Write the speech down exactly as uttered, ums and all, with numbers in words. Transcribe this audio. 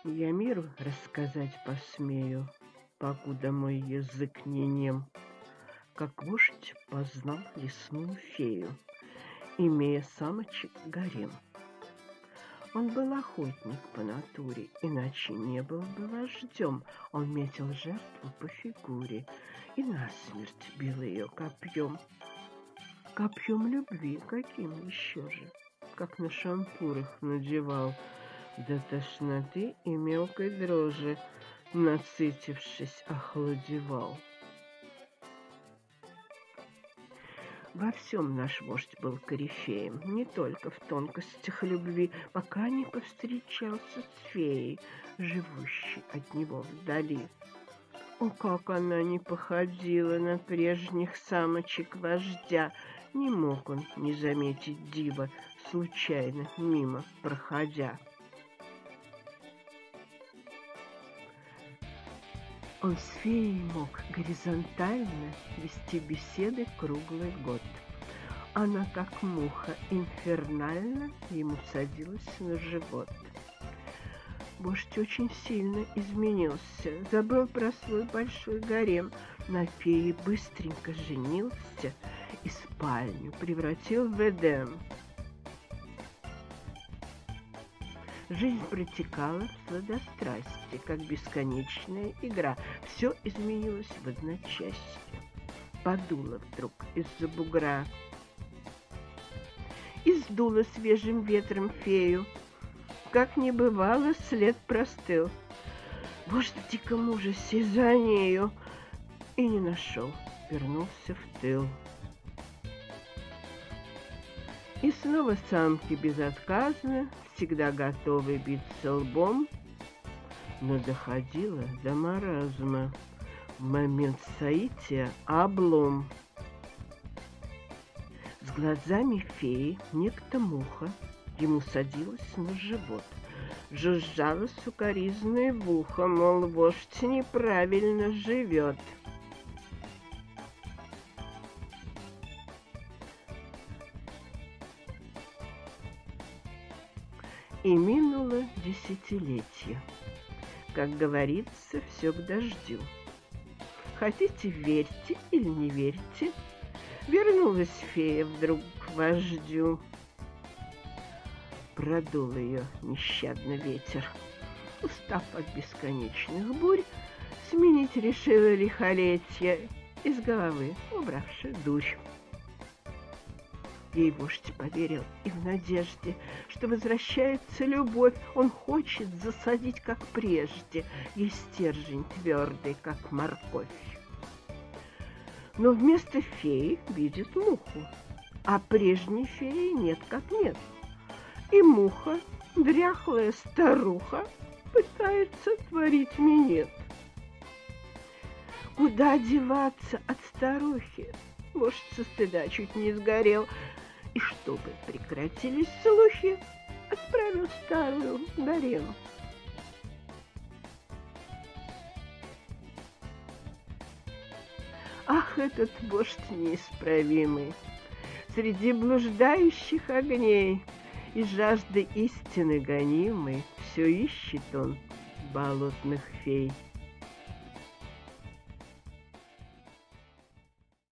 Я миру рассказать посмею, покуда мой язык не нем, как вождь познал лесную фею, имея самочек гарем. Он был охотник по натуре, иначе не был бы вождем. Он метил жертву по фигуре и насмерть бил ее копьем. Копьем любви, каким еще же, как на шампурах надевал, до тошноты и мелкой дрожи, насытившись, охладевал. Во всем наш вождь был корифеем, не только в тонкостях любви, пока не повстречался с феей, живущей от него вдали. О, как она не походила на прежних самочек вождя! Не мог он не заметить дива, случайно мимо проходя. Он с феей мог горизонтально вести беседы круглый год. Она, как муха, инфернально ему садилась на живот. Вождь очень сильно изменился, забыл про свой большой гарем, на фее быстренько женился и спальню превратил в Эдем. Жизнь протекала в сладострастии, как бесконечная игра. Все изменилось в одночасье. Подуло вдруг из-за бугра и сдуло свежим ветром фею. Как не бывало, след простыл. Вождь в диком ужасе за нею и не нашел, вернулся в тыл. И снова самки безотказно, всегда готовы биться лбом, но доходило до маразма. В момент соития облом. С глазами феи некто муха ему садилась на живот, жужжала сукоризной в ухо, мол, вождь неправильно живет. И минуло десятилетие. Как говорится, все к дождю. Хотите, верьте или не верьте, вернулась фея вдруг к вождю. Продул ее нещадно ветер. Устав от бесконечных бурь, сменить решила лихолетье, из головы убравши дурь. Ей вождь поверил и в надежде, что возвращается любовь, он хочет засадить, как прежде, ей стержень твердый, как морковь. Но вместо феи видит муху, а прежней феи нет как нет. И муха, дряхлая старуха, пытается творить минет. Куда деваться от старухи? Вождь со стыда чуть не сгорел. И чтобы прекратились слухи, отправил старую в гарем. Ах, этот вождь неисправимый! Среди блуждающих огней и жажды истины гонимой все ищет он болотных фей.